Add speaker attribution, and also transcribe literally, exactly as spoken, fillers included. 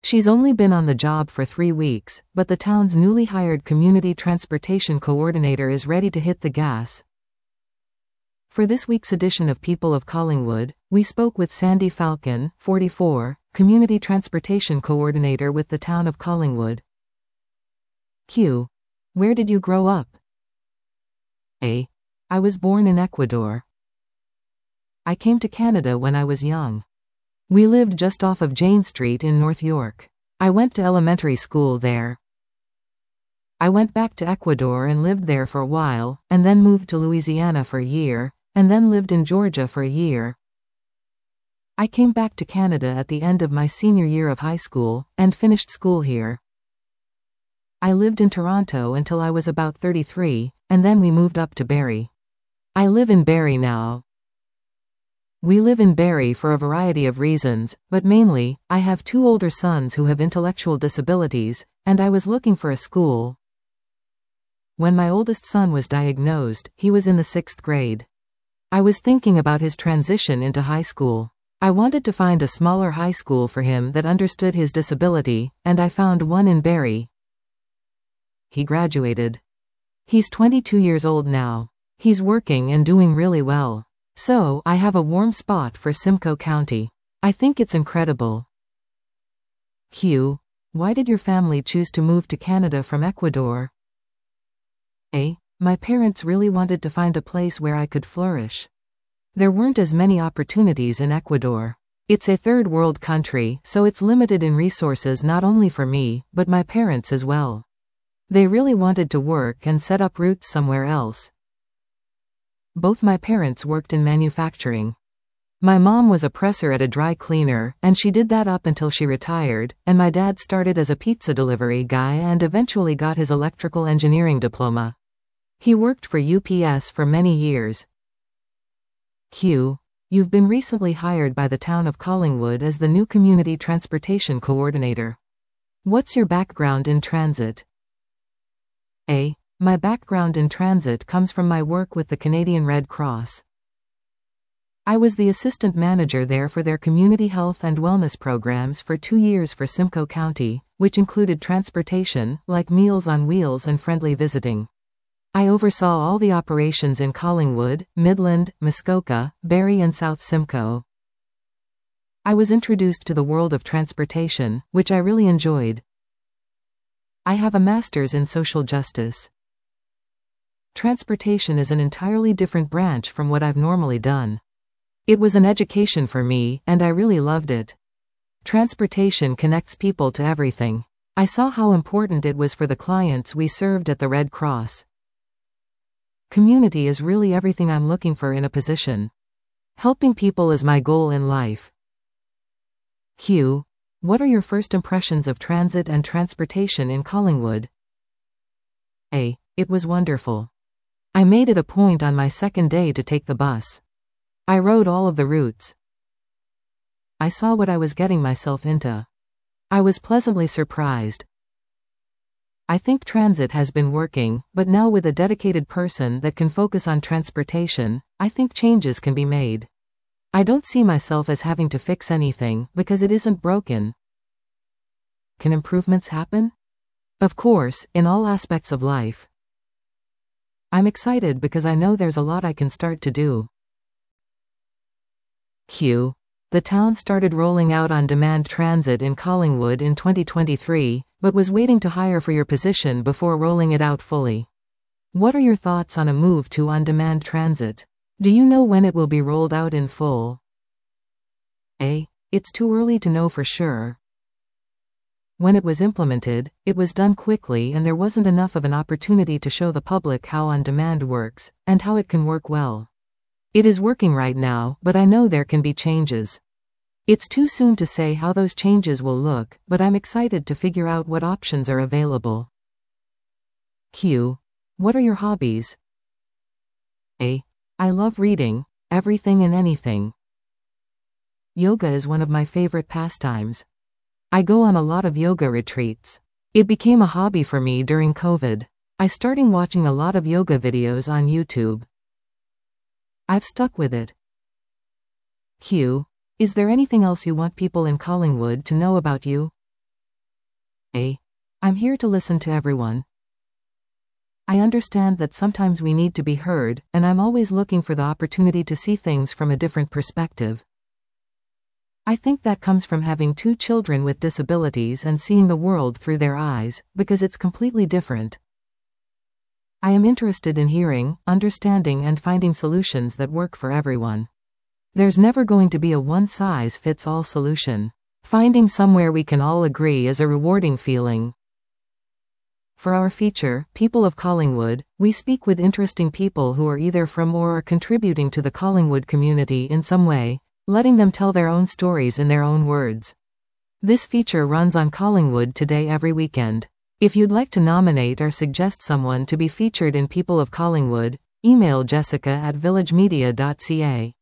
Speaker 1: She's only been on the job for three weeks, but the town's newly hired community transportation coordinator is ready to hit the gas. For this week's edition of People of Collingwood, we spoke with Sandy Falcon, forty-four, community transportation coordinator with the town of Collingwood. Q. Where did you grow up? A. I was born in Ecuador. I came to Canada when I was young. We lived just off of Jane Street in North York. I went to elementary school there. I went back to Ecuador and lived there for a while, and then moved to Louisiana for a year, and then lived in Georgia for a year. I came back to Canada at the end of my senior year of high school, and finished school here. I lived in Toronto until I was about thirty-three, and then we moved up to Barrie. I live in Barrie now. We live in Barrie for a variety of reasons, but mainly, I have two older sons who have intellectual disabilities, and I was looking for a school. When my oldest son was diagnosed, he was in the sixth grade. I was thinking about his transition into high school. I wanted to find a smaller high school for him that understood his disability, and I found one in Barrie. He graduated. He's twenty-two years old now. He's working and doing really well. So, I have a warm spot for Simcoe County. I think it's incredible. Q. Why did your family choose to move to Canada from Ecuador? A. My parents really wanted to find a place where I could flourish. There weren't as many opportunities in Ecuador. It's a third world country, so it's limited in resources not only for me, but my parents as well. They really wanted to work and set up roots somewhere else. Both my parents worked in manufacturing. My mom was a presser at a dry cleaner, and she did that up until she retired, and my dad started as a pizza delivery guy and eventually got his electrical engineering diploma. He worked for U P S for many years. Q. You've been recently hired by the town of Collingwood as the new community transportation coordinator. What's your background in transit? A. My background in transit comes from my work with the Canadian Red Cross. I was the assistant manager there for their community health and wellness programs for two years for Simcoe County, which included transportation, like Meals on Wheels and friendly visiting. I oversaw all the operations in Collingwood, Midland, Muskoka, Barrie and South Simcoe. I was introduced to the world of transportation, which I really enjoyed. I have a master's in social justice. Transportation is an entirely different branch from what I've normally done. It was an education for me, and I really loved it. Transportation connects people to everything. I saw how important it was for the clients we served at the Red Cross. Community is really everything I'm looking for in a position. Helping people is my goal in life. Q. What are your first impressions of transit and transportation in Collingwood? A. It was wonderful. I made it a point on my second day to take the bus. I rode all of the routes. I saw what I was getting myself into. I was pleasantly surprised. I think transit has been working, but now with a dedicated person that can focus on transportation, I think changes can be made. I don't see myself as having to fix anything, because it isn't broken. Can improvements happen? Of course, in all aspects of life. I'm excited because I know there's a lot I can start to do. Q. The town started rolling out on-demand transit in Collingwood in twenty twenty-three, but was waiting to hire for your position before rolling it out fully. What are your thoughts on a move to on-demand transit? Do you know when it will be rolled out in full? A. It's too early to know for sure. When it was implemented, it was done quickly and there wasn't enough of an opportunity to show the public how on-demand works, and how it can work well. It is working right now, but I know there can be changes. It's too soon to say how those changes will look, but I'm excited to figure out what options are available. Q. What are your hobbies? A. I love reading, everything and anything. Yoga is one of my favorite pastimes. I go on a lot of yoga retreats. It became a hobby for me during COVID. I started watching a lot of yoga videos on YouTube. I've stuck with it. Q. Is there anything else you want people in Collingwood to know about you? I'm here to listen to everyone. I understand that sometimes we need to be heard, and I'm always looking for the opportunity to see things from a different perspective. I think that comes from having two children with disabilities and seeing the world through their eyes, because it's completely different. I am interested in hearing, understanding and finding solutions that work for everyone. There's never going to be a one-size-fits-all solution. Finding somewhere we can all agree is a rewarding feeling. For our feature, People of Collingwood, we speak with interesting people who are either from or are contributing to the Collingwood community in some way, letting them tell their own stories in their own words. This feature runs on Collingwood Today every weekend. If you'd like to nominate or suggest someone to be featured in People of Collingwood, email Jessica at villagemedia dot c a.